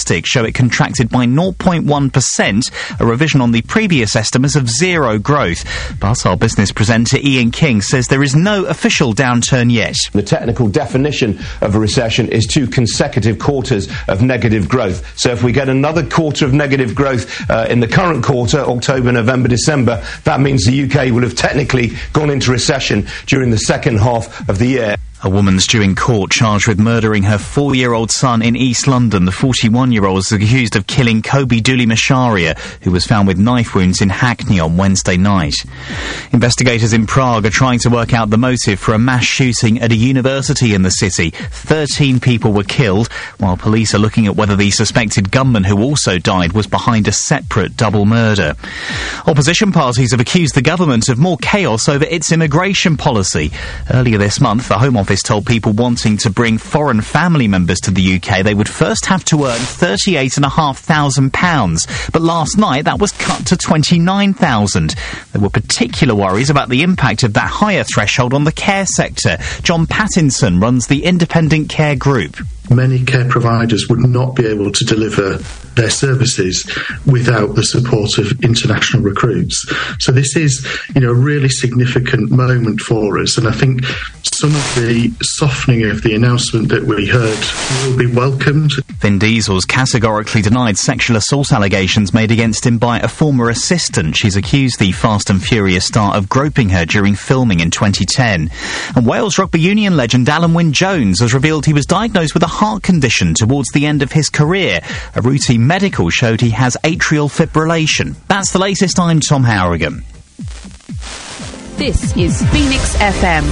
statistics show it contracted by 0.1%, a revision on the previous estimates of zero growth. But our business presenter Ian King says there is no official downturn yet. The technical definition of a recession is 2 consecutive quarters of negative growth. So if we get another quarter of negative growth in the current quarter, October, November, December, that means the UK will have technically gone into recession during the second half of the year. A woman's due in court charged with murdering her 4-year-old son in East London. The 41-year-old is accused of killing Kobe Dooley Masharia, who was found with knife wounds in Hackney on Wednesday night. Investigators in Prague are trying to work out the motive for a mass shooting at a university in the city. 13 people were killed, while police are looking at whether the suspected gunman who also died was behind a separate double murder. Opposition parties have accused the government of more chaos over its immigration policy. Earlier this month, the Home Office told people wanting to bring foreign family members to the UK they would first have to earn £38,500, but last night that was cut to £29,000. There were particular worries about the impact of that higher threshold on the care sector. John Pattinson runs the Independent Care Group. Many care providers would not be able to deliver their services without the support of international recruits. So this is, a really significant moment for us, and I think some of the softening of the announcement that we heard will be welcomed. Vin Diesel's categorically denied sexual assault allegations made against him by a former assistant. She's accused the Fast and Furious star of groping her during filming in 2010. And Wales rugby union legend Alan Wyn-Jones has revealed he was diagnosed with a heart condition towards the end of his career. A routine medical showed he has atrial fibrillation. That's the latest. I'm Tom Harrigan. This is Phoenix FM.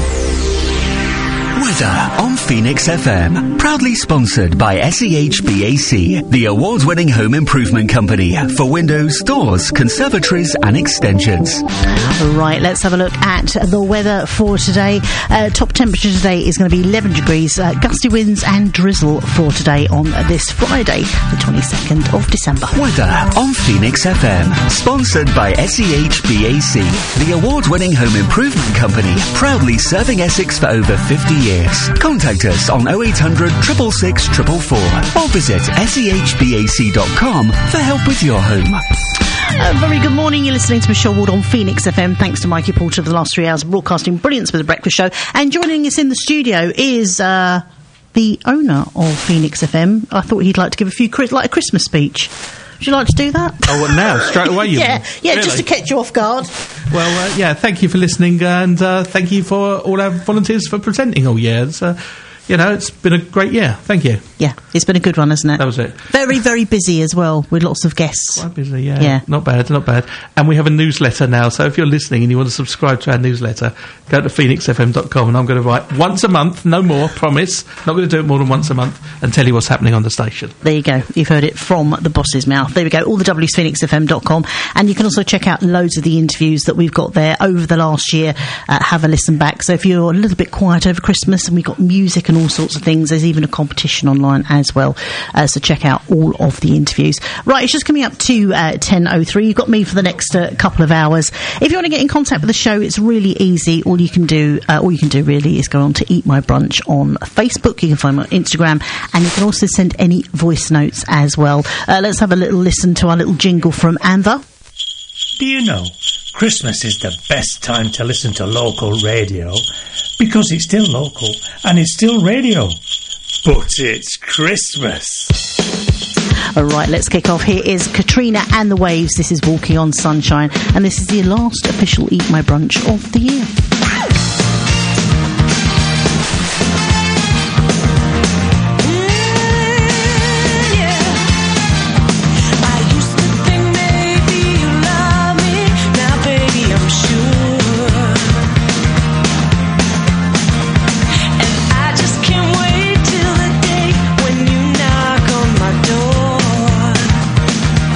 Weather on Phoenix FM. Proudly sponsored by SEHBAC, the award-winning home improvement company for windows, doors, conservatories and extensions. Right, let's have a look at the weather for today. Top temperature today is going to be 11 degrees. Gusty winds and drizzle for today on this Friday, the 22nd of December. Weather on Phoenix FM. Sponsored by SEHBAC, the award-winning home improvement company, proudly serving Essex for over 50 years. Contact us on 0800 666 444 or visit sehbac.com for help with your home. Very good morning. You're listening to Michelle Ward on Phoenix FM. Thanks to Mikey Porter for the last 3 hours of broadcasting brilliance with the breakfast show. And joining us in the studio is the owner of Phoenix FM. I thought he'd like to give a Christmas speech. Would you like to do that? Oh, what now? Straight away, you Yeah, really? Just to catch you off guard. Well, thank you for listening, and thank you for all our volunteers for presenting all year. It's been a great year. Thank you. Yeah, it's been a good one, hasn't it? That was it. Very, very busy as well, with lots of guests. Quite busy, yeah. Not bad. And we have a newsletter now, so if you're listening and you want to subscribe to our newsletter, go to phoenixfm.com, and I'm going to write once a month, no more, promise. Not going to do it more than once a month, and tell you what's happening on the station. There you go. You've heard it from the boss's mouth. There we go. All the W's, phoenixfm.com. And you can also check out loads of the interviews that we've got there over the last year. Have a listen back. So if you're a little bit quiet over Christmas, and we've got music and all sorts of things, there's even a competition online as well. So check out all of the interviews. Right, it's just coming up to 10:03. You've got me for the next couple of hours. If you want to get in contact with the show, it's really easy. All you can do really is go on to Eat My Brunch on Facebook. You can find me on Instagram, and you can also send any voice notes as well. Let's have a little listen to our little jingle from Anva. Do you know, Christmas is the best time to listen to local radio, because it's still local and it's still radio. But it's Christmas. All right, let's kick off. Here is Katrina and the Waves. This is Walking on Sunshine, and this is the last official Eat My Brunch of the year.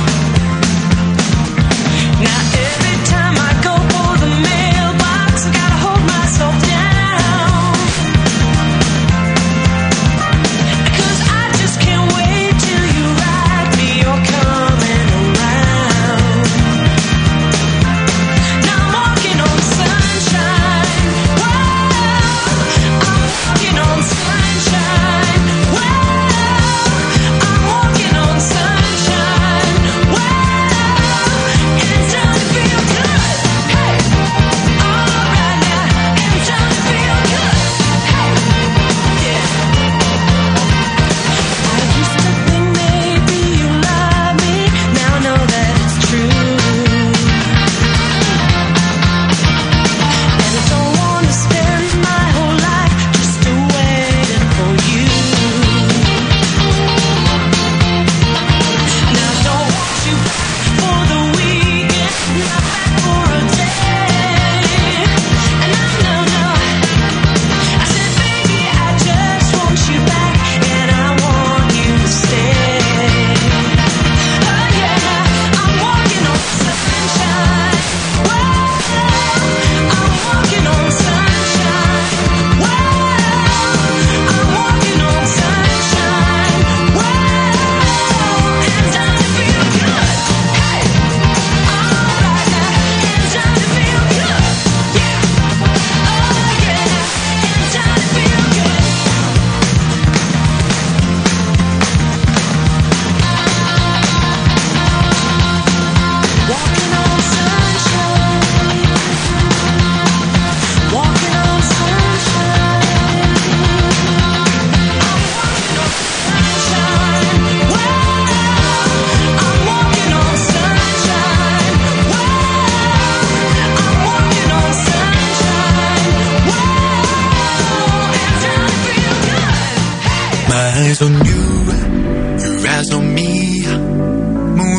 Now every time I go for the mailbox, I gotta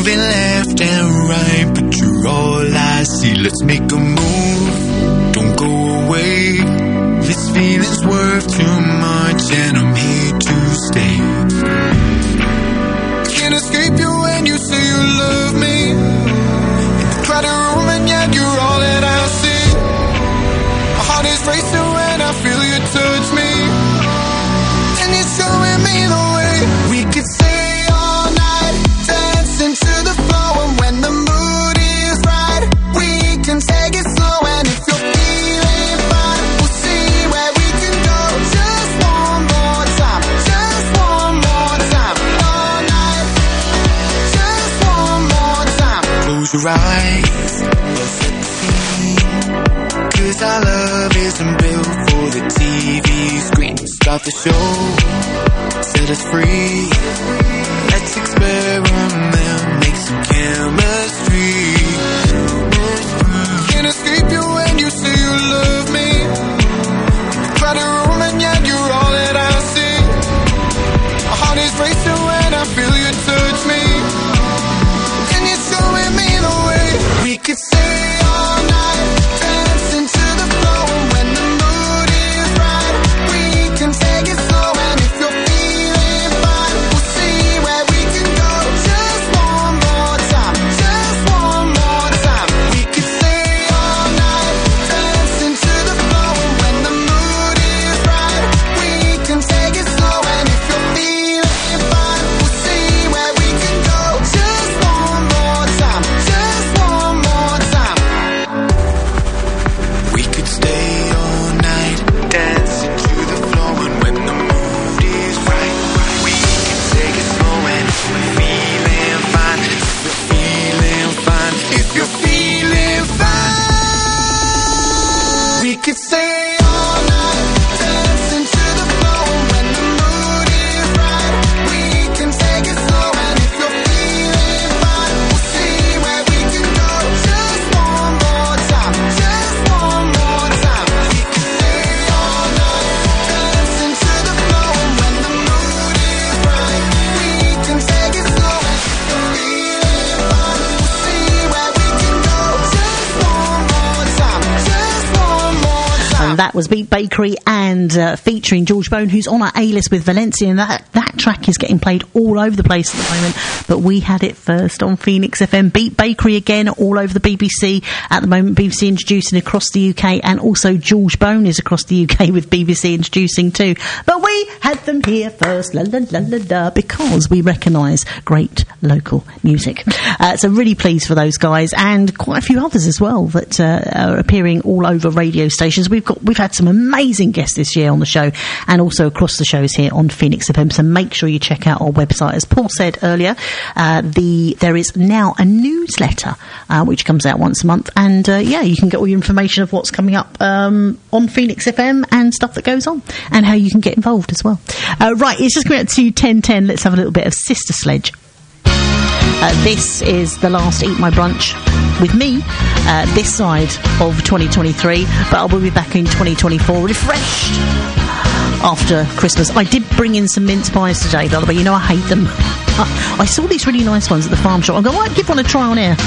moving left and right, but you're all I see. Let's make a move, don't go away. This feeling's worth too much and I'm here to stay. Can't escape you when you say you love me. In the crowded room and yet you're all that I see. My heart is racing when I feel you touch me. And you're showing me the way. We could stay all night, dancing to the flow. And when the mood is right, we can take it slow. And if you're feeling fine, we'll see where we can go. Just one more time, just one more time. All night, just one more time. Close your eyes, set the scene. 'Cause our love isn't built for the TV screen. Start the show, set us free. Let's experiment, make some chemistry. Can't escape you when you say you love me. Crowded room and yet you're all that I see. My heart is racing when I feel you touch me. And you're showing me the way. We could stay all night, dancing to the flow. And when the mood is right, we can take it slow. And if you're feeling fine, we'll see where we can go. Just one more time, just one more time. We could stay all night, dancing to the flow. And when the mood is right, we can take it slow. And if you're feeling fine, we'll see where we can go. Just one more time, just one more time. We could stay all night, dancing to the flow. And when the mood is right, we can take it slow. And if we're feeling fine, if you're feeling fine, if you're feeling fine, we could stay all night, dancing to the flow. And when the mood is right, we can take it slow. And if you're feeling fine, we'll see where we can go. Just one more time, just one more time. We can stay all night, dancing to the flow. And when the mood is right, we can take it slow. And if you're feeling fine, we'll see where we can go. Just one more time, just one more time. And that was Beat Bakery and featuring George Bone, who's on our A-list with Valencia, and that track is getting played all over the place at the moment, but we had it first on Phoenix FM. Beat Bakery again all over the BBC at the moment, BBC introducing across the UK, and also George Bone is across the UK with BBC introducing too. But we had them here first, la la la la la, because we recognise great local music. So really pleased for those guys, and quite a few others as well that are appearing all over radio stations. We've had some amazing guests this year on the show, and also across the shows here on Phoenix FM. So make sure you check out our website. As Paul said earlier, there is now a newsletter which comes out once a month, and you can get all your information of what's coming up on Phoenix FM and stuff that goes on, and how you can get involved as well. Right, it's just going out to 10:10. Let's have a little bit of Sister Sledge. This is the last Eat My Brunch with me this side of 2023, but I will be back in 2024 refreshed after Christmas. I did bring in some mince pies today, by the way. You know I hate them. I saw these really nice ones at the farm shop. I'm going, I'd give one a try on air.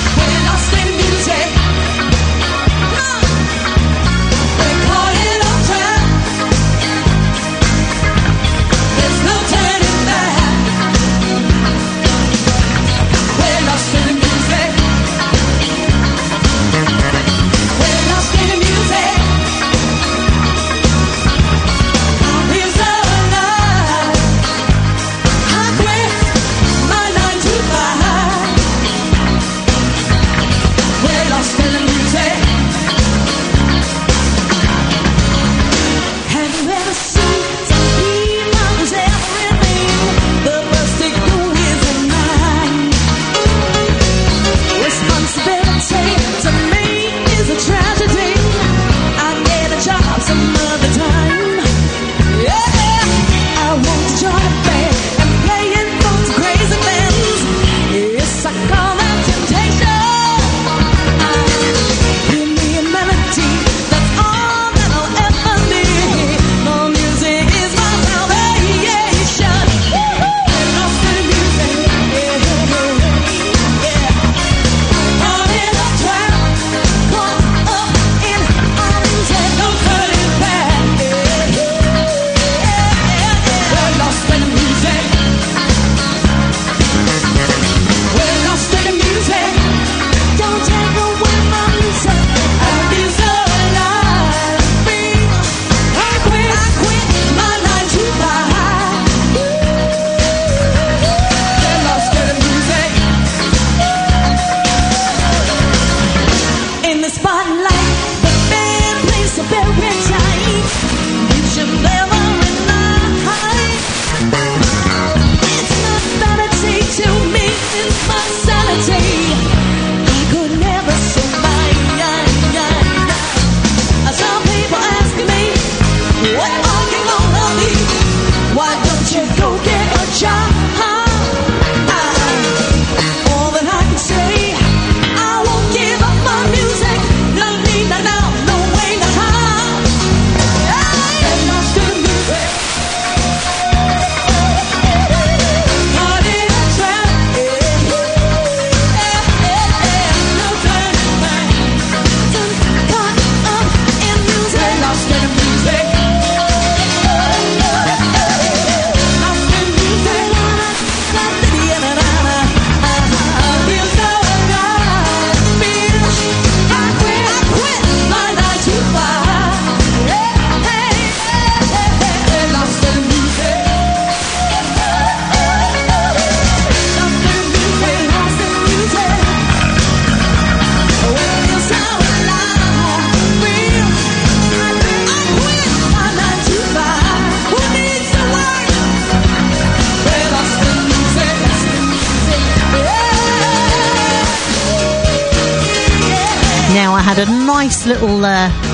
I had a nice little...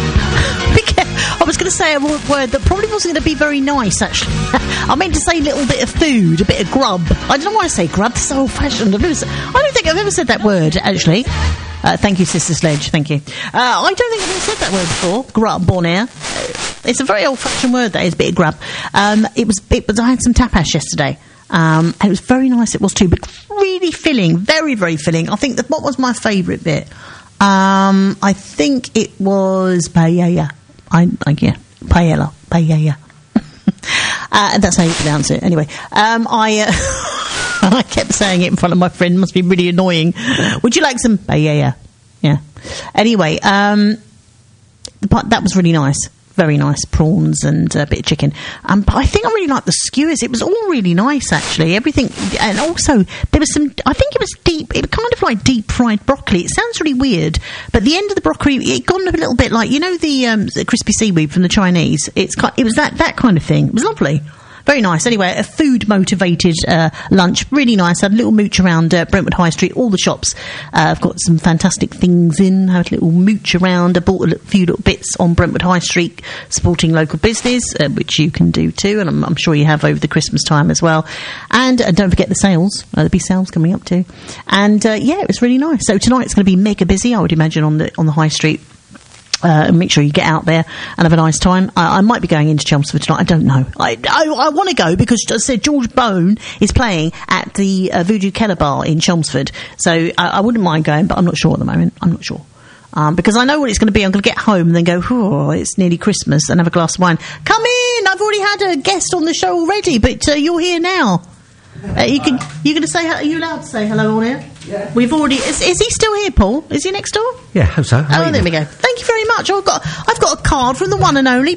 I was going to say a word that probably wasn't going to be very nice, actually. I meant to say a little bit of food, a bit of grub. I don't know why I say grub. It's so old-fashioned. I don't think I've ever said that word, actually. Thank you, Sister Sledge. Thank you. I don't think I've ever said that word before. Grub on air. It's a very old-fashioned word, that is, a bit of grub. It was. I had some tapas yesterday. And it was very nice. It was too, but really filling. Very, very filling. I think what was my favourite bit? I think it was paella. Paella. That's how you pronounce it. Anyway, I kept saying it in front of my friend. Must be really annoying. Would you like some paella? Yeah. Anyway, that was really nice. Very nice prawns and a bit of chicken. But I think I really liked the skewers. It was all really nice, actually. Everything, and also there was some. I think it was deep. It was kind of like deep fried broccoli. It sounds really weird, but the end of the broccoli, it got a little bit like the crispy seaweed from the Chinese. It was that kind of thing. It was lovely. Very nice. Anyway, a food-motivated lunch. Really nice. Had a little mooch around Brentwood High Street. All the shops have got some fantastic things in. Had a little mooch around. I bought a few little bits on Brentwood High Street supporting local business, which you can do too, and I'm sure you have over the Christmas time as well. And don't forget the sales. There'll be sales coming up too. And, it was really nice. So tonight's going to be mega busy, I would imagine, on the High Street. Make sure you get out there and have a nice time. I might be going into Chelmsford tonight. I don't know. I want to go because, as I said, George Bone is playing at the Voodoo Keller Bar in Chelmsford. So I wouldn't mind going, but I'm not sure at the moment. I'm not sure. Because I know what it's going to be. I'm going to get home and then go, it's nearly Christmas, and have a glass of wine. Come in! I've already had a guest on the show already, but you're here now. You're going to say, are you allowed to say hello on air? Yeah. We've already. Is he still here, Paul? Is he next door? Yeah, I hope so. There we go. Thank you very much. I've got a card from the one and only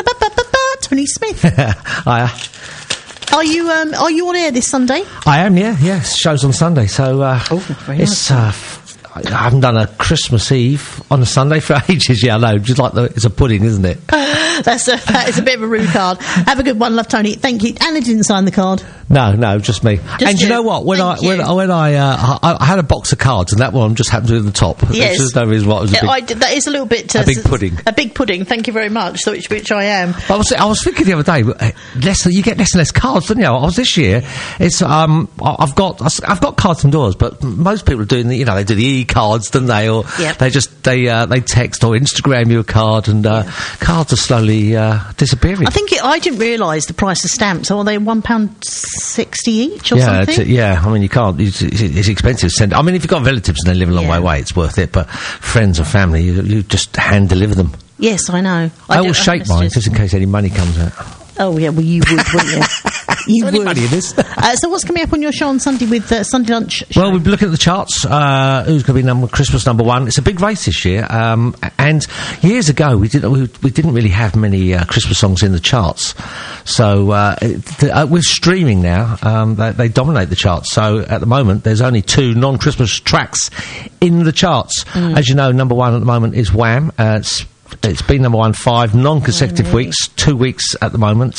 Tony Smith. Hiya. Are you on air this Sunday? I am. Yeah. Show's on Sunday, so it's. Nice. I haven't done a Christmas Eve on a Sunday for ages. Yeah, I know. Just like it's a pudding, isn't it? That is a bit of a rude card. Have a good one, love, Tony. Thank you. Anna didn't sign the card. No, just me. And you know what? When I had a box of cards, and that one just happened to be at the top. Yes. There's no reason why it was that is a little bit a big pudding. A big pudding. Thank you very much. Which I am. But I was thinking the other day, you get less and less cards, don't you? I was this year. It's I've got cards indoors, but most people are doing they do the e-cards, don't they? Or they text or Instagram you a card, and cards are slowly disappearing. I didn't realise the price of stamps. Are they £1.60 each or something? I mean, you can't. It's expensive to send. I mean, if you've got relatives and they live a long way away, it's worth it. But friends and family, you just hand deliver them. Yes, I know. I will shake mine just in case any money comes out. Oh yeah, well you would, wouldn't you? You would. Money in this. So what's coming up on your show on Sunday with Sunday Lunch show? Well, we'll be looking at the charts. Who's going to be Christmas number one? It's a big race this year. And years ago, we didn't really have many Christmas songs in the charts. So with streaming now, they dominate the charts. So at the moment, there's only 2 non-Christmas tracks in the charts. As you know, number one at the moment is Wham! It's been number 1 5 non-consecutive weeks, 2 weeks at the moment,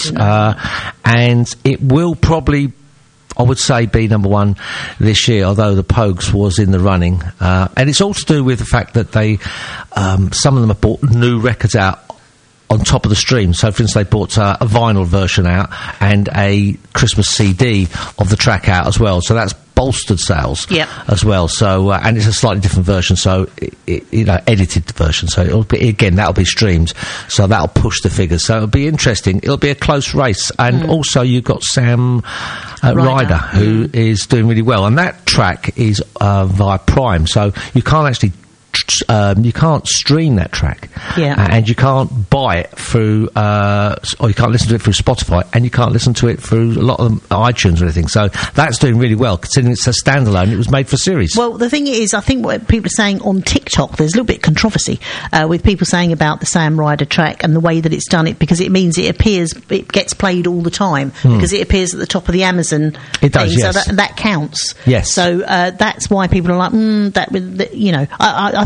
and it will probably, I would say, be number 1 this year, although the Pogues was in the running. And it's all to do with the fact that some of them have bought new records out on top of the stream. So, for instance, they bought a vinyl version out and a Christmas CD of the track out as well. So that's bolstered sales as well. So, and it's a slightly different version, so edited version. So it'll be, again, that'll be streamed. So that'll push the figures. So it'll be interesting. It'll be a close race. And also you've got Sam Ryder, who is doing really well. And that track is via Prime. So you can't actually you can't stream that track, and you can't buy it through, or you can't listen to it through Spotify, and you can't listen to it through a lot of iTunes or anything. So that's doing really well, considering it's a standalone. It was made for series. Well, the thing is, I think what people are saying on TikTok, there's a little bit of controversy with people saying about the Sam Ryder track and the way that it's done it, because it means it gets played all the time because it appears at the top of the Amazon. It does, thing, yes. So that counts. Yes. So that's why people are like, I think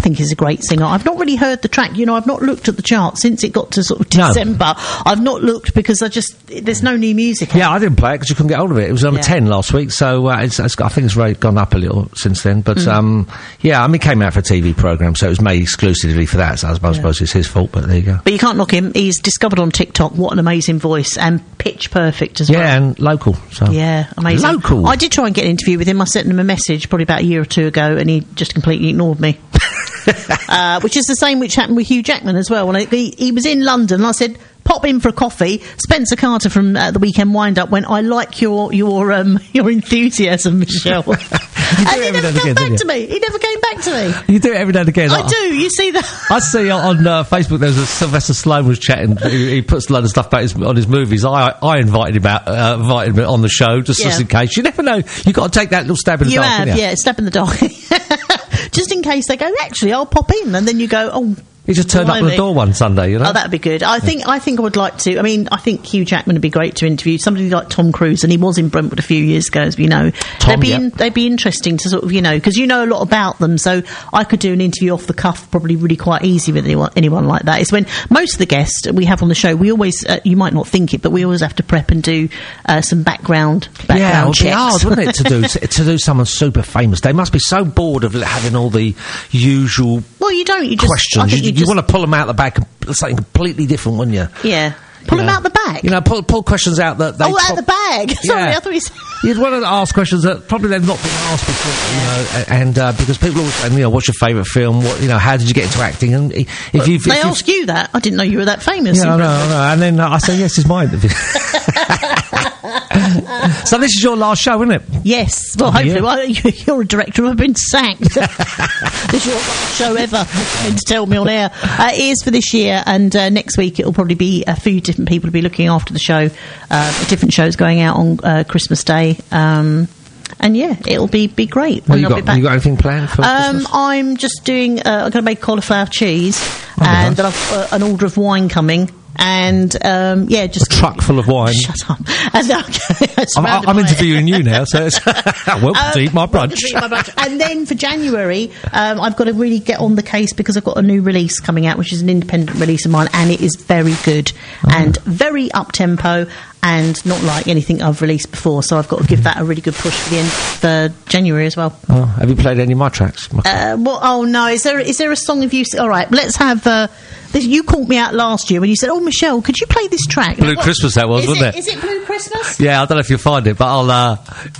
think he's a great singer. I've not really heard the track. You know, I've not looked at the chart since it got to sort of December. I've not looked because there's no new music. Yeah, I didn't play it because you couldn't get hold of it. It was on 10 last week, so I think it's gone up a little since then. But yeah, I mean, it came out for a TV programme, so it was made exclusively for that. So I suppose it's his fault, but there you go. But you can't knock him. He's discovered on TikTok what an amazing voice, and pitch perfect as well. Yeah, and local. So. Yeah, amazing. Local. I did try and get an interview with him. I sent him a message probably about a year or two ago, and he just completely ignored me. Which is the same which happened with Hugh Jackman as well. When he was in London, and I said, pop in for a coffee. Spencer Carter from the Weekend Wind-Up went, I like your enthusiasm, Michelle. And he never came back to me. He never came back to me. You do it every now and again. I do. You see that? I see on Facebook there's a Sylvester Stallone was chatting. He puts a lot of stuff about on his movies. I invited him on the show just in case. You never know. You've got to take that little stab in the dark. Yeah, stab in the dark. Just in case they go, actually, I'll pop in. And then you go, oh... He just turned up at the door one Sunday, you know? Oh, that'd be good. I think I would like to. I mean, I think Hugh Jackman would be great to interview. Somebody like Tom Cruise, and he was in Brentwood a few years ago, as we know. They'd be interesting to sort of, you know, because you know a lot about them. So I could do an interview off the cuff, probably really quite easy with anyone like that. It's when most of the guests we have on the show, we always, you might not think it, but we always have to prep and do some background checks. It would be hard, wouldn't it, to do someone super famous? They must be so bored of having all the usual. Well, you don't. You just questions. You want to pull them out the bag, something completely different, wouldn't you? Yeah. Pull them out the bag? You know, pull questions out that they... out the bag! Sorry, I thought you said... You'd want to ask questions that probably they've not been asked before, you know, and because people always say, you know, what's your favourite film? What, you know, how did you get into acting? And they ask you that. I didn't know you were that famous. Yeah, I know. And then I say, yes, it's my interview. So this is your last show, isn't it? Yes. Well, hopefully. Well, you're a director. I've been sacked. This is your last show ever. To tell me on air. It is for this year, and next week it'll probably be a few different people to be looking after the show. Different shows going out on Christmas Day. And yeah, it'll be great. Well, you got anything planned for Christmas? I'm just doing. I'm going to make cauliflower cheese, and then I've an order of wine coming. And just a truck full of wine. Shut up! I'm interviewing you now, so it's welcome to eat my brunch. And then for January, I've got to really get on the case because I've got a new release coming out, which is an independent release of mine, and it is very good and very up tempo and not like anything I've released before. So I've got to give that a really good push for the end of January as well. Oh, have you played any of my tracks? Oh no! Is there a song of you? All right, let's have. You called me out last year when you said, "Oh, Michelle, could you play this track?" Blue Christmas, that was, wasn't it? Is it Blue Christmas? Yeah, I don't know if you'll find it, but I'll.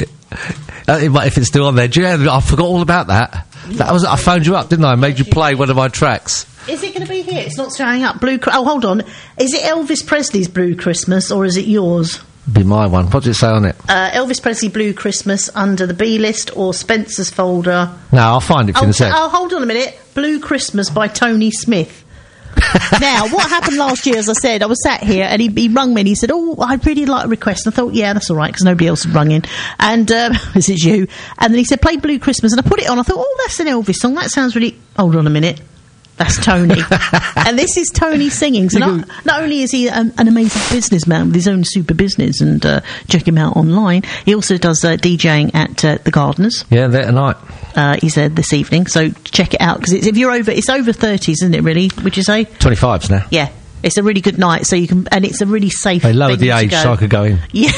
If it's still on there, do you know, I forgot all about that. I phoned you up, didn't I? Made you play one of my tracks. Is it going to be here? It's not showing up. Oh, hold on. Is it Elvis Presley's Blue Christmas or is it yours? Be my one. What does it say on it? Elvis Presley Blue Christmas under the B list or Spencer's folder. No, I'll find it for you in a sec. Oh, hold on a minute. Blue Christmas by Tony Smith. Now, what happened last year, as I said, I was sat here and he rung me and he said, "Oh, I'd really like a request." And I thought, yeah, that's all right, because nobody else had rung in. And this is you. And then he said, "Play Blue Christmas." And I put it on. I thought, oh, that's an Elvis song. That sounds really... Hold on a minute. That's Tony. And this is Tony singing. So not only is he an amazing businessman with his own super business, and check him out online, he also does DJing at the Gardeners. Yeah, there tonight. He's there this evening, so check it out, because it's over 30s, isn't it, really, would you say? 25s now. Yeah. It's a really good night, so you can, and it's a really safe They lowered the age so I could go in. Yeah.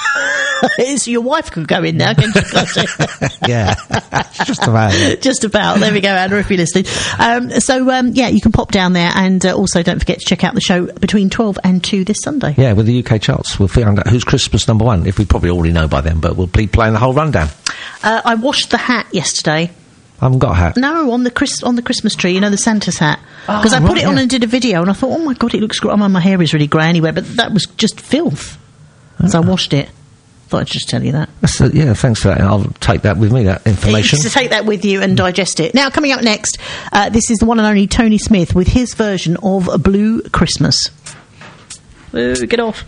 So your wife could go in now, can't you? Yeah, just about. Just about. There we go, Anna, if you're listening. You can pop down there, and also don't forget to check out the show between 12 and 2 this Sunday. Yeah, with the UK charts. We'll find out who's Christmas number one, if we probably already know by then, but we'll be playing the whole rundown. I washed the hat yesterday. I haven't got a hat. No, on the Christmas tree, you know, the Santa's hat. Because I put it on and did a video, and I thought, oh my God, it looks great. My hair is really grey anyway, but that was just filth. So I washed it. Thought I'd just tell you that. Yeah, thanks for that. I'll take that with me, that information. To take that with you and digest it. Now, coming up next, this is the one and only Tony Smith with his version of Blue Christmas. Ooh, get off.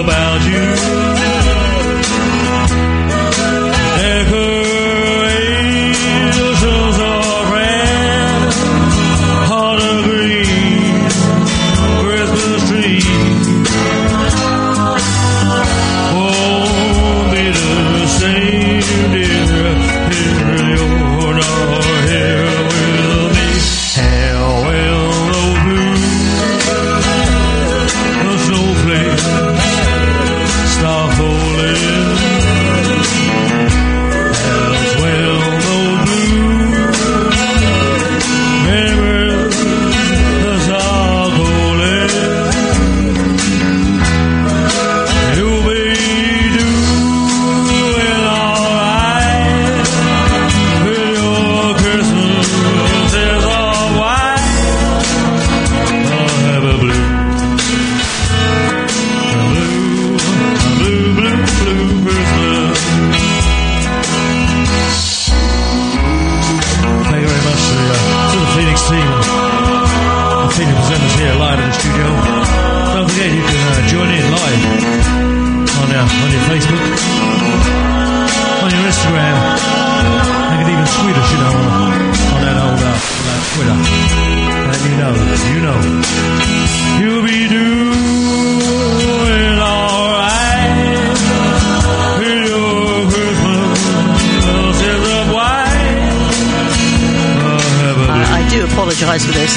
Decorations Instagram. Make it even sweeter, you know, on that old Twitter. Let me know, you know. You'll be doing alright with your Christmas is a white. I do apologise for this.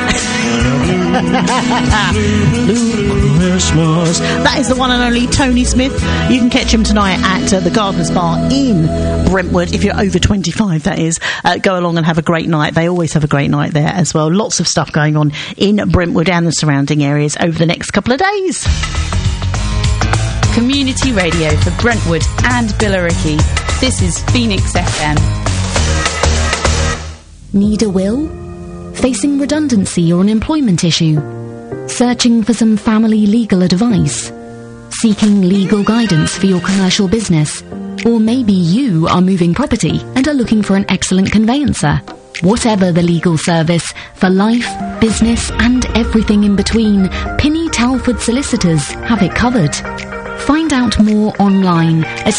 Christmas. That is the one and only Tony Smith. You can catch him tonight at the Gardeners Bar in Brentwood. If you're over 25, that is. Go along and have a great night. They always have a great night there as well. Lots of stuff going on in Brentwood and the surrounding areas over the next couple of days. Community radio for Brentwood and Billericay. This is Phoenix FM. Need a will? Facing redundancy or an employment issue? Searching for some family legal advice? Seeking legal guidance for your commercial business? Or maybe you are moving property and are looking for an excellent conveyancer? Whatever the legal service, for life, business and everything in between, Pinny Talford Solicitors have it covered. Find out more online at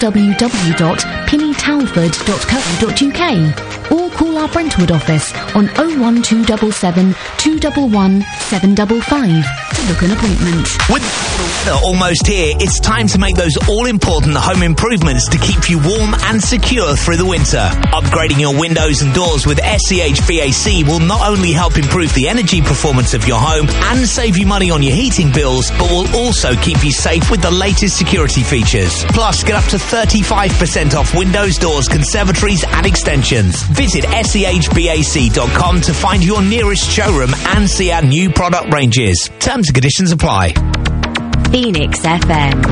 www.pinnytalford.co.uk or call our Brentwood office on 01277 211 755 to book an appointment. With the weather almost here, it's time to make those all-important home improvements to keep you warm and secure through the winter. Upgrading your windows and doors with SEHBAC will not only help improve the energy performance of your home and save you money on your heating bills, but will also keep you safe with the latest security features. Plus, get up to 35% off windows, doors, conservatories and extensions. Visit SEHBAC.com to find your nearest showroom and see our new product ranges. Terms and conditions apply. Phoenix FM.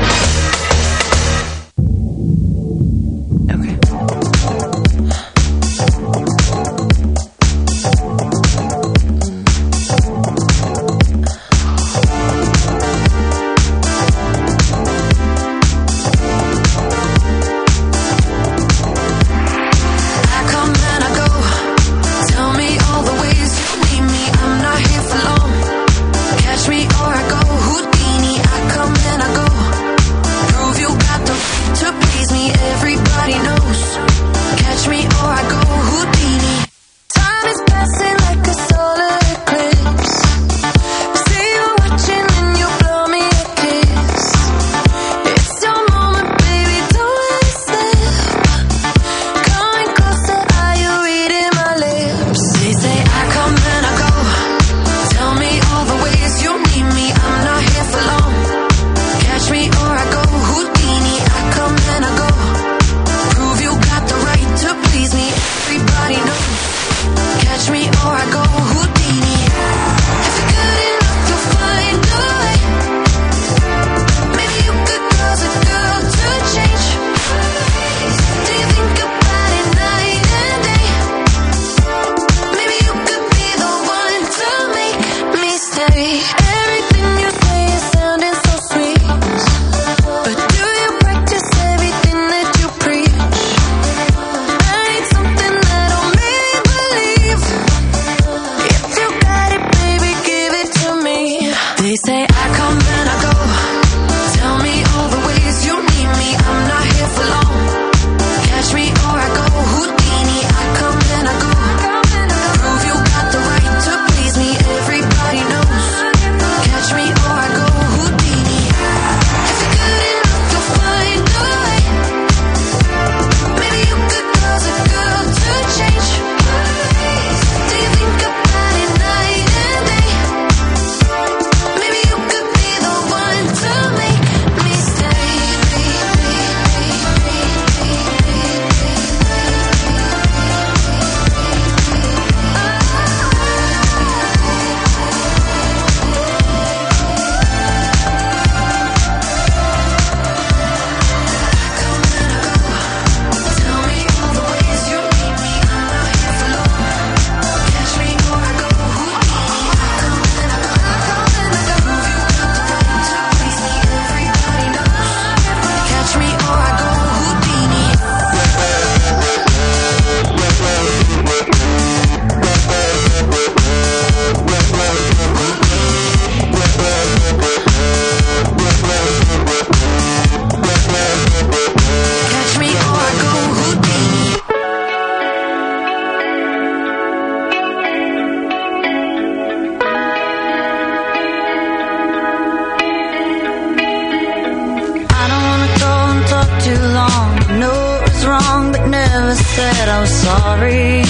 was wrong, but never said I was sorry.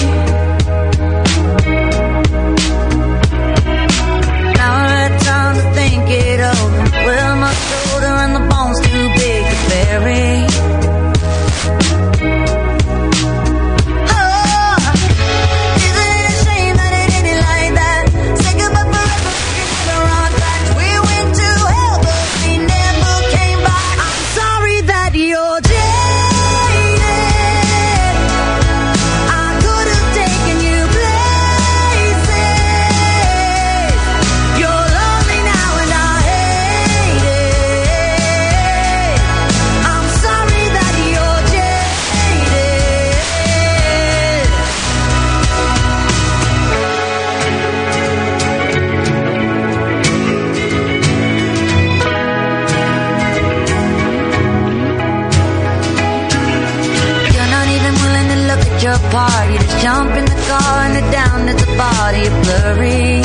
Now I had time to think it over. Well, my shoulder and the bone's too big to bury. Part. You just jump in the car and you're down at the body of blurry.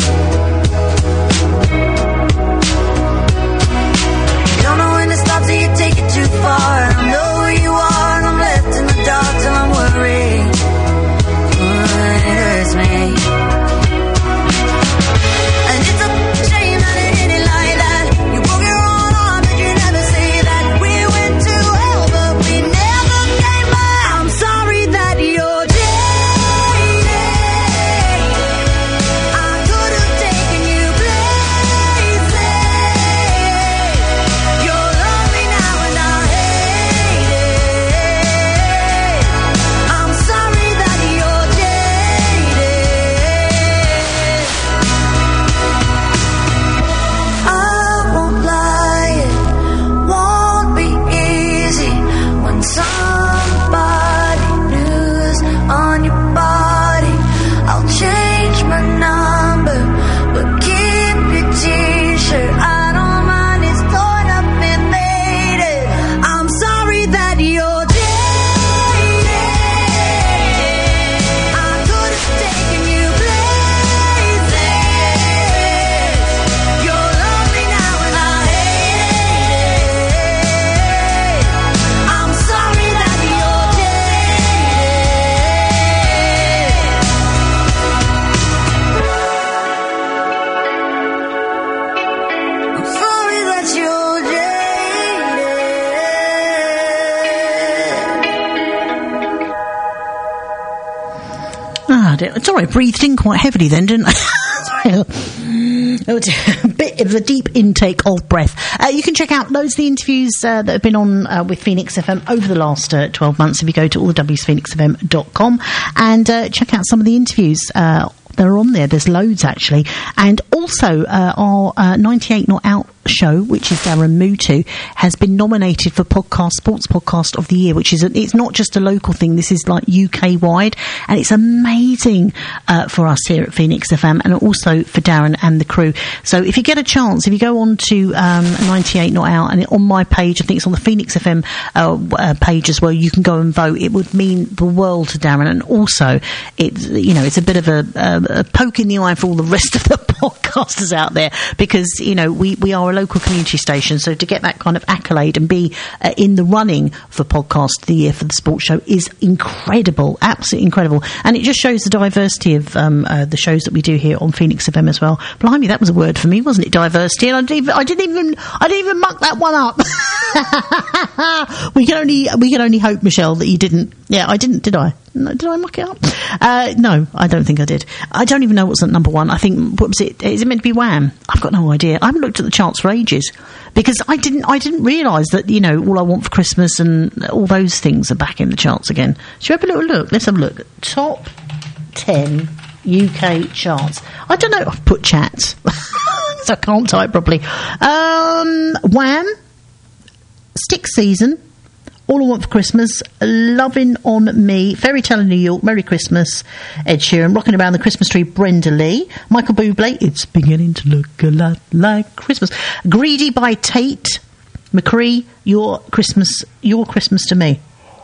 You don't know when to stop, so you take it too far. I don't know where you are, and I'm left in the dark till I'm worried. It hurts me. And it's a shame that it ended like that. You broke your own arm, but you never say that. We went to hell, but we never came back. I'm sorry that you're Sorry, I breathed in quite heavily then, didn't I? A bit of a deep intake of breath. You can check out loads of the interviews that have been on with Phoenix FM over the last 12 months if you go to allthewsphoenixfm.com and check out some of the interviews. They're on there. There's loads, actually. And also, our 98 Not Out show, which is Darren Mutu, has been nominated for Sports Podcast of the Year, which is it's not just a local thing. This is like UK wide, and it's amazing for us here at Phoenix FM, and also for Darren and the crew. So if you get a chance, if you go on to 98 Not Out, and on my page, I think it's on the Phoenix FM page as well, you can go and vote. It would mean the world to Darren, and also it's a bit of a poke in the eye for all the rest of the podcasters out there, because we are a local community station, so to get that kind of accolade and be in the running for Podcast of the Year for the sports show is incredible, absolutely incredible, and it just shows the diversity of the shows that we do here on Phoenix FM as well. Blimey, that was a word for me, wasn't it? Diversity, and I didn't even muck that one up. we can only hope, Michelle, that you didn't. Yeah, I didn't, did I? No, did I muck it up? No, I don't think I did. I don't even know what's at number one. I think, what was it? Is it meant to be Wham? I've got no idea. I haven't looked at the charts for ages because I didn't realise that, All I Want for Christmas and all those things are back in the charts again. Should we have a little look? Let's have a look. Top 10 UK charts. I don't know. I've put chats. So I can't type properly. Wham, Stick Season, All I Want for Christmas, Lovin' on Me, Fairy Tale in New York, Merry Christmas, Ed Sheeran, Rocking Around the Christmas Tree, Brenda Lee, Michael Bublé, It's Beginning to Look a Lot Like Christmas, Greedy by Tate McCree, Your Christmas to Me.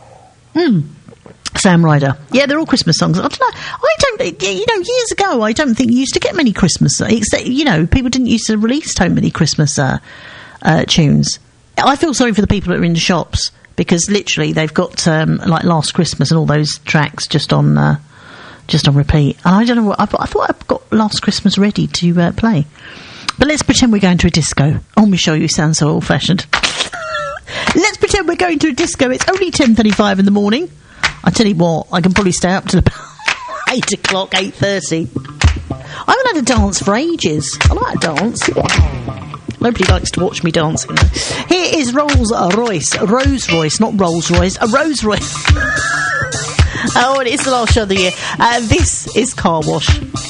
Sam Ryder. Yeah, they're all Christmas songs. I don't know. Years ago, I don't think you used to get many Christmas, except, people didn't used to release so many Christmas tunes. I feel sorry for the people that are in the shops because literally they've got like Last Christmas and all those tracks just on repeat. And I don't know what I thought I'd got Last Christmas ready to play. But let's pretend we're going to a disco. Oh, Michelle, you sound so old-fashioned. Let's pretend we're going to a disco. It's only 10:35 in the morning. I tell you what, I can probably stay up till about 8 o'clock, 8:30. I haven't had a dance for ages. I like a dance. Nobody likes to watch me dancing. Here is Rolls Royce, not Rolls Royce, a Rose Royce. Oh, and it's the last show of the year. This is Car Wash.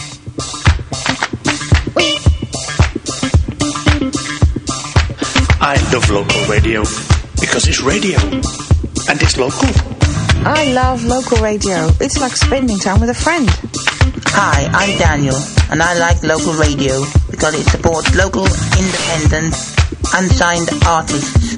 I love local radio because it's radio and it's local. I love local radio. It's like spending time with a friend. Hi, I'm Daniel, and I like local radio because it supports local, independent, unsigned artists.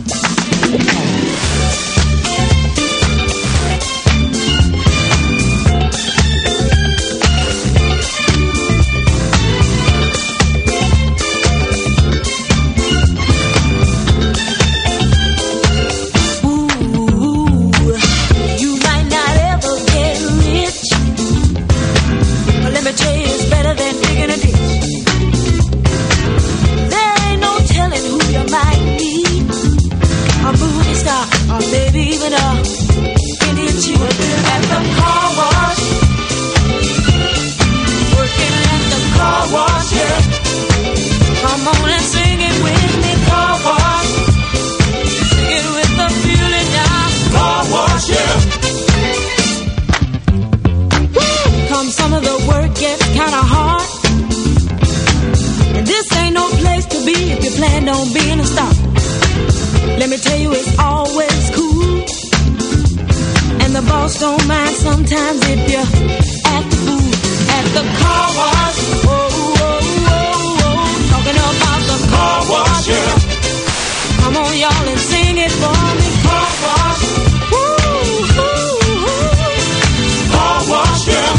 Some of the work gets kinda hard, and this ain't no place to be if you plan on being a star. Let me tell you, it's always cool, and the boss don't mind sometimes if you act a fool at the car wash. Oh, oh, oh, oh, talking about the car wash, yeah. Come on, y'all, and sing it for me. Car wash. Woo, ooh, ooh. Car wash, yeah.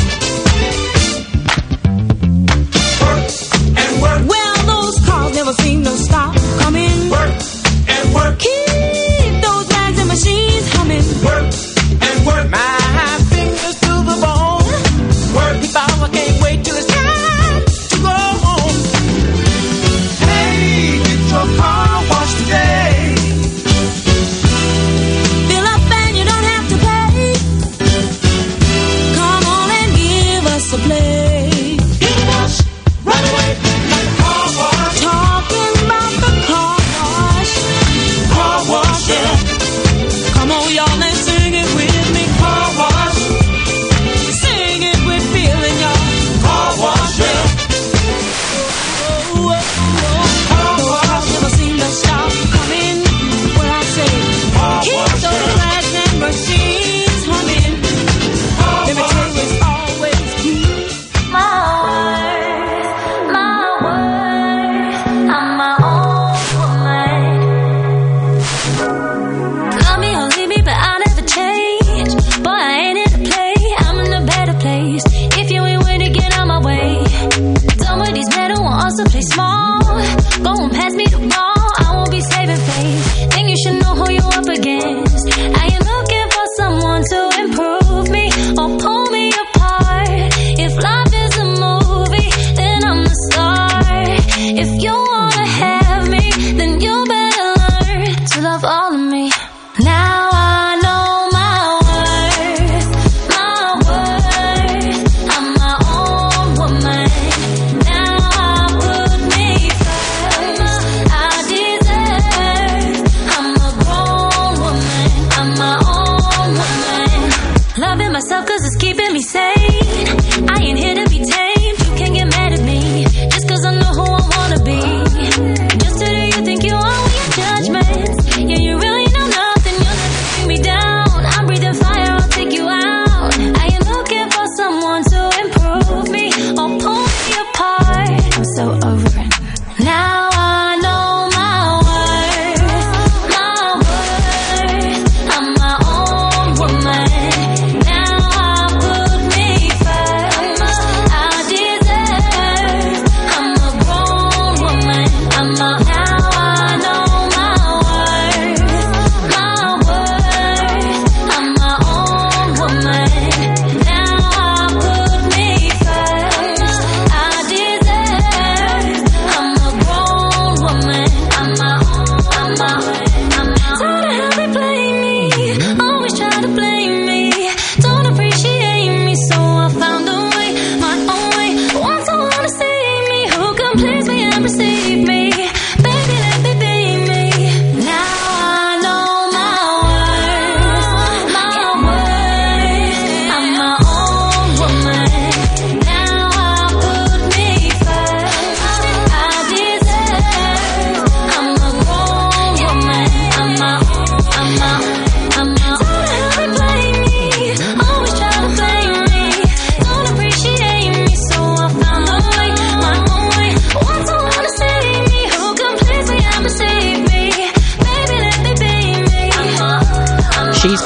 Well, those cars never seem to stop coming. Work and work. Keep those rags and machines humming. Work and work. My fingers to the bone. Work. If I can't wait till it's time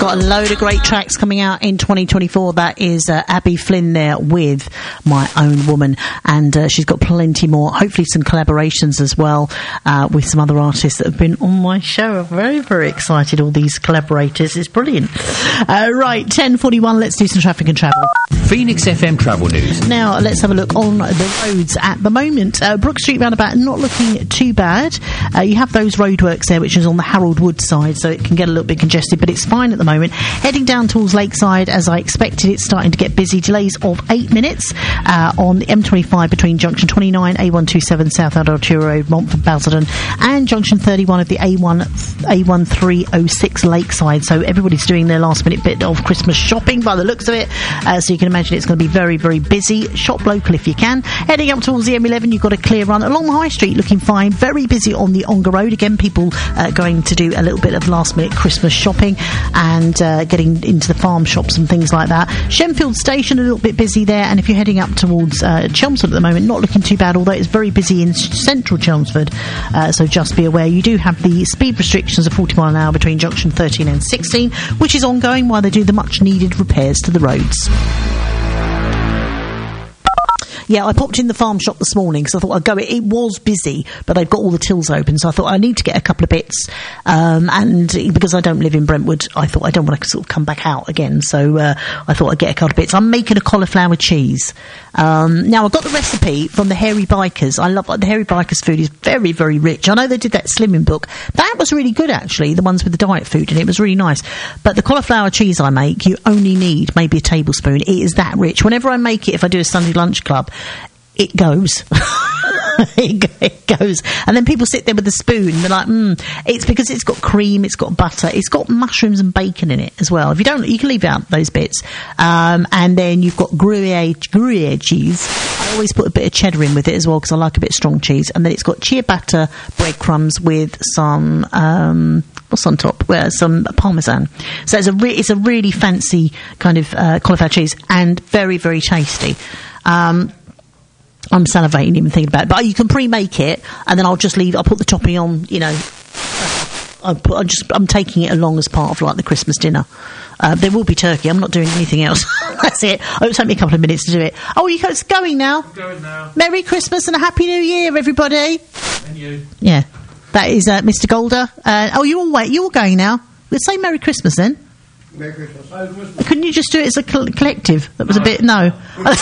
got a load of great tracks coming out in 2024. That is Abby Flynn there with My Own Woman, and she's got plenty more, hopefully some collaborations as well with some other artists that have been on my show. I'm very, very excited, all these collaborators. It's brilliant. Right, 10:41, let's do some traffic and travel. Phoenix FM travel news. Now, let's have a look on the roads at the moment. Brook Street roundabout not looking too bad. You have those roadworks there, which is on the Harold Wood side, so it can get a little bit congested, but it's fine at the moment. Heading down towards Lakeside, as I expected, it's starting to get busy. Delays of 8 minutes on the M25 between Junction 29, A127 South Artura Road, Montford, Basildon, and Junction 31 of the A1306 Lakeside. So everybody's doing their last minute bit of Christmas shopping by the looks of it. So you can imagine it's going to be very, very busy. Shop local if you can. Heading up towards the M11, you've got a clear run along the High Street, looking fine. Very busy on the Ongar Road. Again, people going to do a little bit of last minute Christmas shopping and getting into the farm shops and things like that. Shenfield Station, a little bit busy there, and if you're heading up towards Chelmsford at the moment, not looking too bad, although it's very busy in central Chelmsford, so just be aware. You do have the speed restrictions of 40 mile an hour between Junction 13 and 16, which is ongoing while they do the much needed repairs to the roads. Yeah, I popped in the farm shop this morning because I thought I'd go. It was busy, but they've got all the tills open, so I thought I need to get a couple of bits. And because I don't live in Brentwood, I thought I don't want to sort of come back out again, so I thought I'd get a couple of bits. I'm making a cauliflower cheese. Now, I got the recipe from the Hairy Bikers. I love the Hairy Bikers food is very, very rich. I know they did that slimming book. That was really good, actually, the ones with the diet food, and it was really nice. But the cauliflower cheese I make, you only need maybe a tablespoon. It is that rich. Whenever I make it, if I do a Sunday lunch club, it goes. It goes. And then people sit there with a spoon and they're like, it's because it's got cream, it's got butter, it's got mushrooms and bacon in it as well. If you don't, you can leave out those bits. And then you've got Gruyere cheese. I always put a bit of cheddar in with it as well because I like a bit of strong cheese. And then it's got ciabatta breadcrumbs with some what's on top? Well, some parmesan. So it's a really fancy kind of cauliflower cheese and very, very tasty. I'm salivating even thinking about it. But you can pre-make it, and then I'll put the topping on, you know. I'm taking it along as part of, like, the Christmas dinner. There will be turkey. I'm not doing anything else. That's it. Oh, it'll take me a couple of minutes to do it. Oh, it's going now. I'm going now. Merry Christmas and a Happy New Year, everybody. And you. Yeah. That is Mr. Golder. You're all going now. Let's say Merry Christmas, then. Merry Christmas. Couldn't you just do it as a collective? That was a bit... No.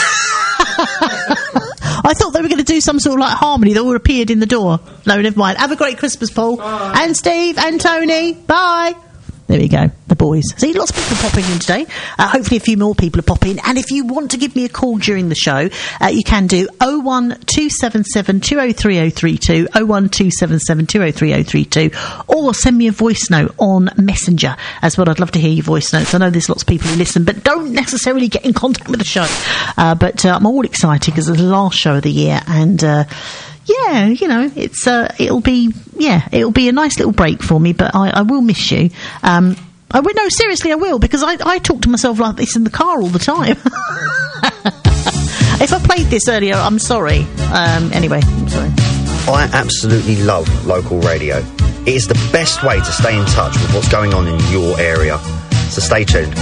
I thought they were going to do some sort of like harmony that all appeared in the door. No, never mind. Have a great Christmas, Paul. Bye. And Steve and Tony. Bye. There we go, the boys. See, lots of people popping in today. Hopefully a few more people are popping. And if you want to give me a call during the show, you can do 01277 203032, 01277 203032, or send me a voice note on Messenger as well. I'd love to hear your voice notes. I know there's lots of people who listen, but don't necessarily get in contact with the show. But I'm all excited because it's the last show of the year, and yeah, you know, it'll be a nice little break for me, but I will miss you. No, seriously, I will, because I talk to myself like this in the car all the time. If I played this earlier, I'm sorry. Anyway, I'm sorry. I absolutely love local radio. It is the best way to stay in touch with what's going on in your area. So stay tuned.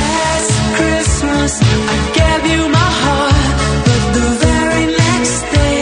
I gave you my heart, but the very next day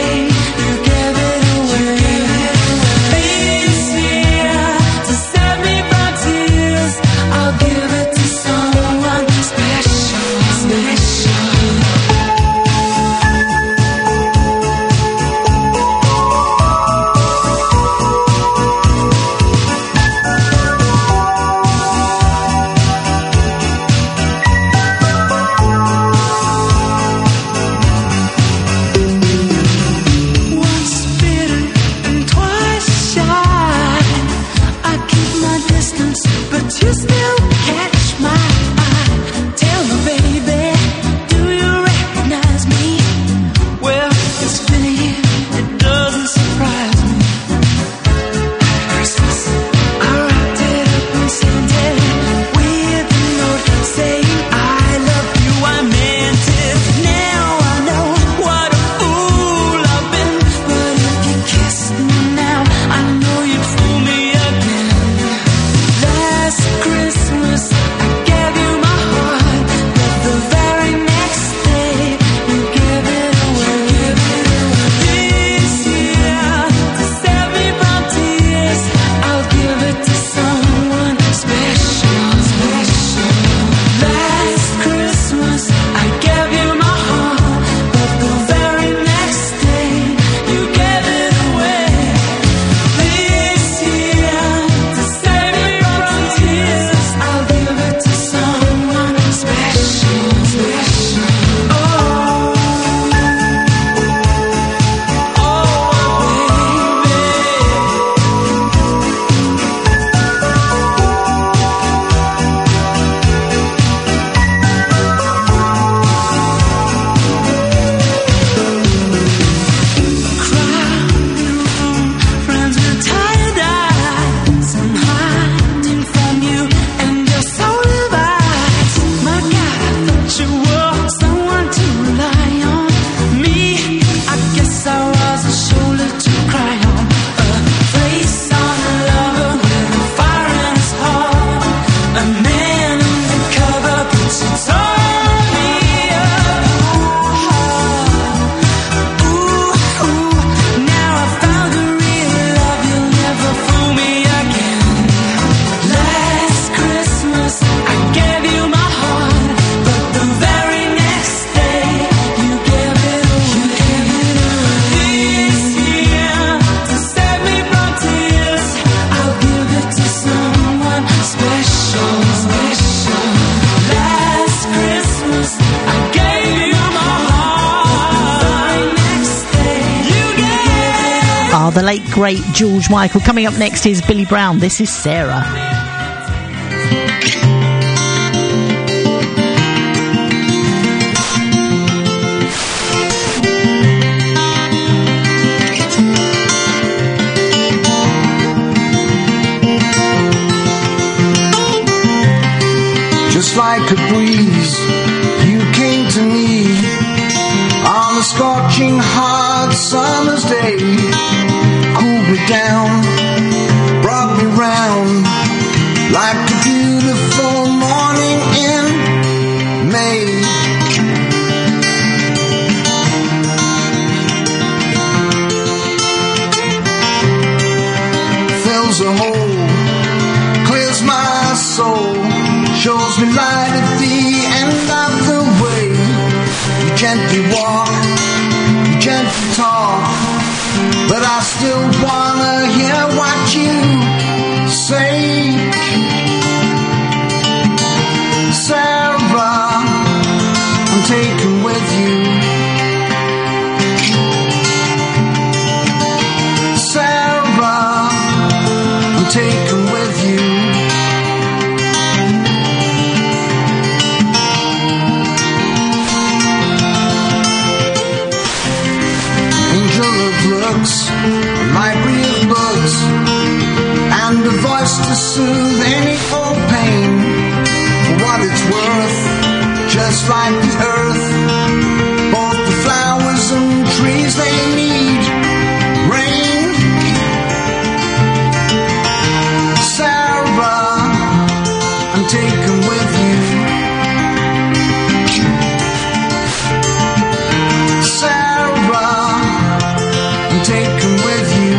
the late, great George Michael. Coming up next is Billy Brown. This is Sarah. Just like a breeze, you came to me on a scorching hot summer's day. Cooled me down, brought me round like a beautiful morning in May. Fills a hole, clears my soul, shows me light at the end of the way. You gently walk, you gently talk, but I still wanna hear what you say. Sarah, I'm taken with you. Sarah, I'm taken with you. A library of books and a voice to soothe any old pain. For what it's worth, just like the earth, both the flowers and trees, they need rain. Sarah, I'm taken with you. Taken with you.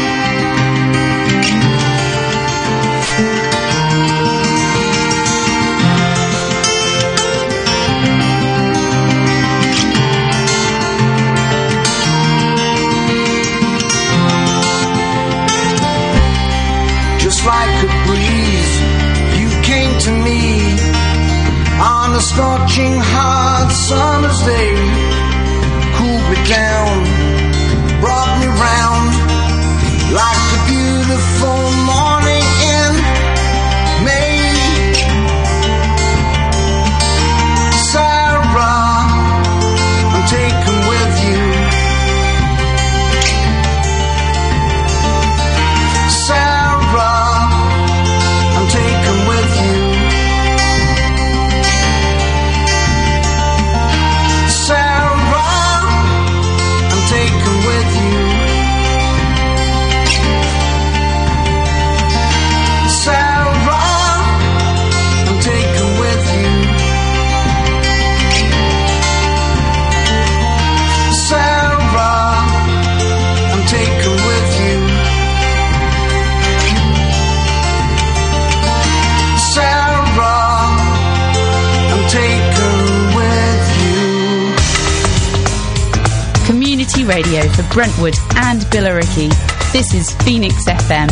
Just like a breeze, you came to me on a scorching hot summer's day. Cooled me down, brought me round like a beautiful morning in May. Sarah, I'm taken with you. Sarah, I'm taken with you. Sarah, I'm taken with you. Sarah, I'm taken with you. Sarah, I'm taken with you. Sarah, I'm taken with you. Community radio for Brentwood and Billericay. This is Phoenix FM.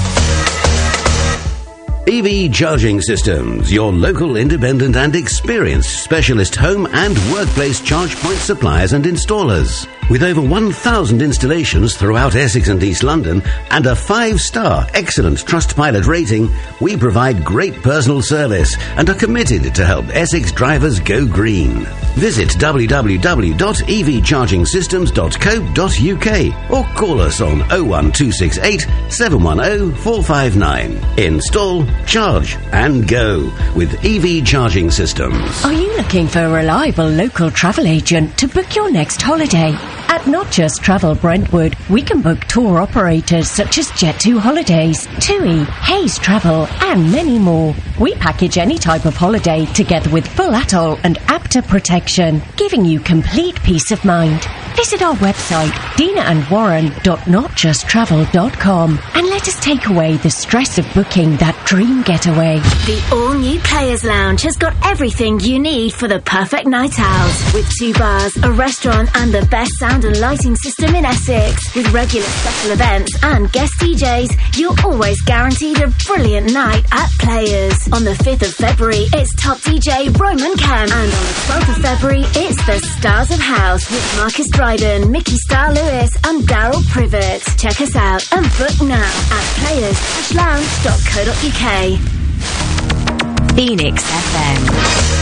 EV Charging Systems, your local independent and experienced specialist home and workplace charge point suppliers and installers. With over 1,000 installations throughout Essex and East London and a 5-star excellent Trustpilot rating, we provide great personal service and are committed to help Essex drivers go green. Visit www.evchargingsystems.co.uk or call us on 01268 710 459. Install, charge and go with EV Charging Systems. Are you looking for a reliable local travel agent to book your next holiday? At Not Just Travel Brentwood, we can book tour operators such as Jet2 Holidays, TUI, Hayes Travel, and many more. We package any type of holiday together with full atoll and APTA protection, giving you complete peace of mind. Visit our website, dinaandwarren.notjusttravel.com, and let us take away the stress of booking that dream getaway. The all-new Players Lounge has got everything you need for the perfect night out. With 2 bars, a restaurant, and the best sound and lighting system in Essex. With regular special events and guest DJs, you're always guaranteed a brilliant night at Players. On the 5th of February, it's top DJ Roman Kemp. And on the 12th of February, it's the Stars of House with Marcus Drum Dryden, Mickey Starr-Lewis and Daryl Privet. Check us out and book now at players-lounge.co.uk. Phoenix FM.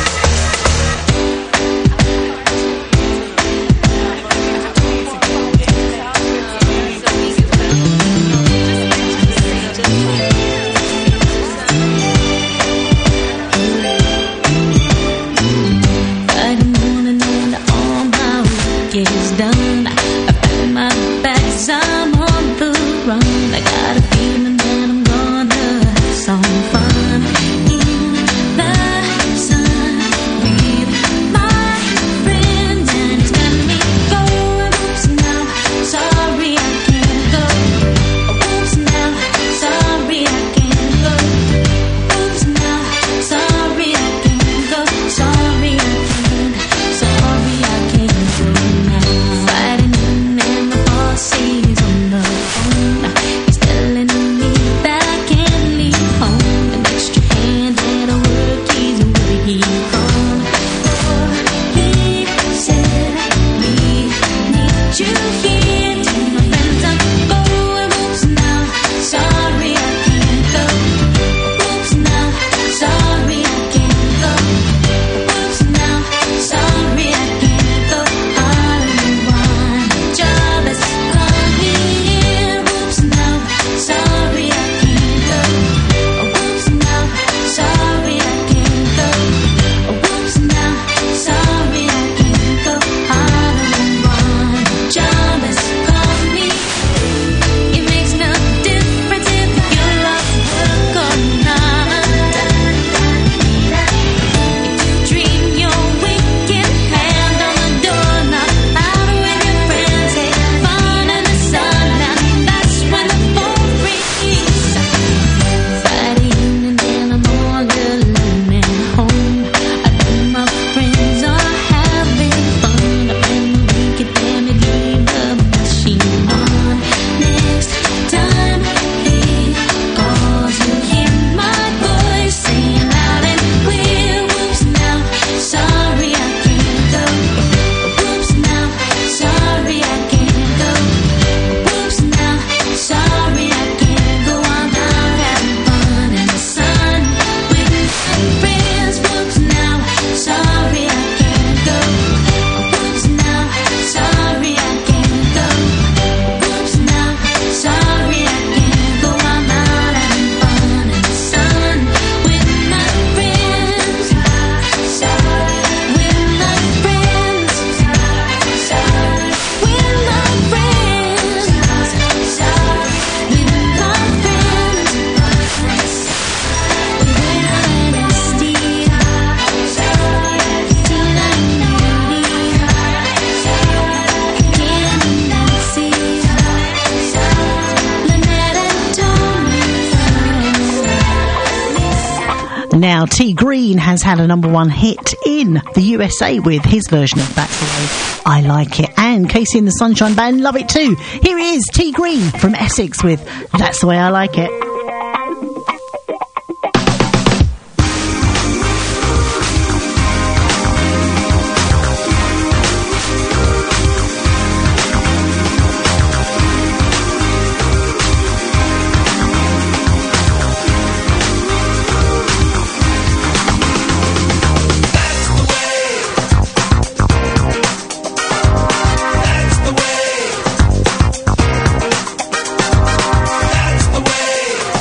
Now, T Green has had a number one hit in the USA with his version of That's the Way I Like It. And Casey and the Sunshine Band love it too. Here is T Green from Essex with That's the Way I Like It. That's the way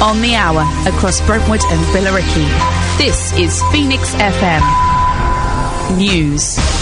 On the hour, across Brentwood and Billericay. This is Phoenix FM News.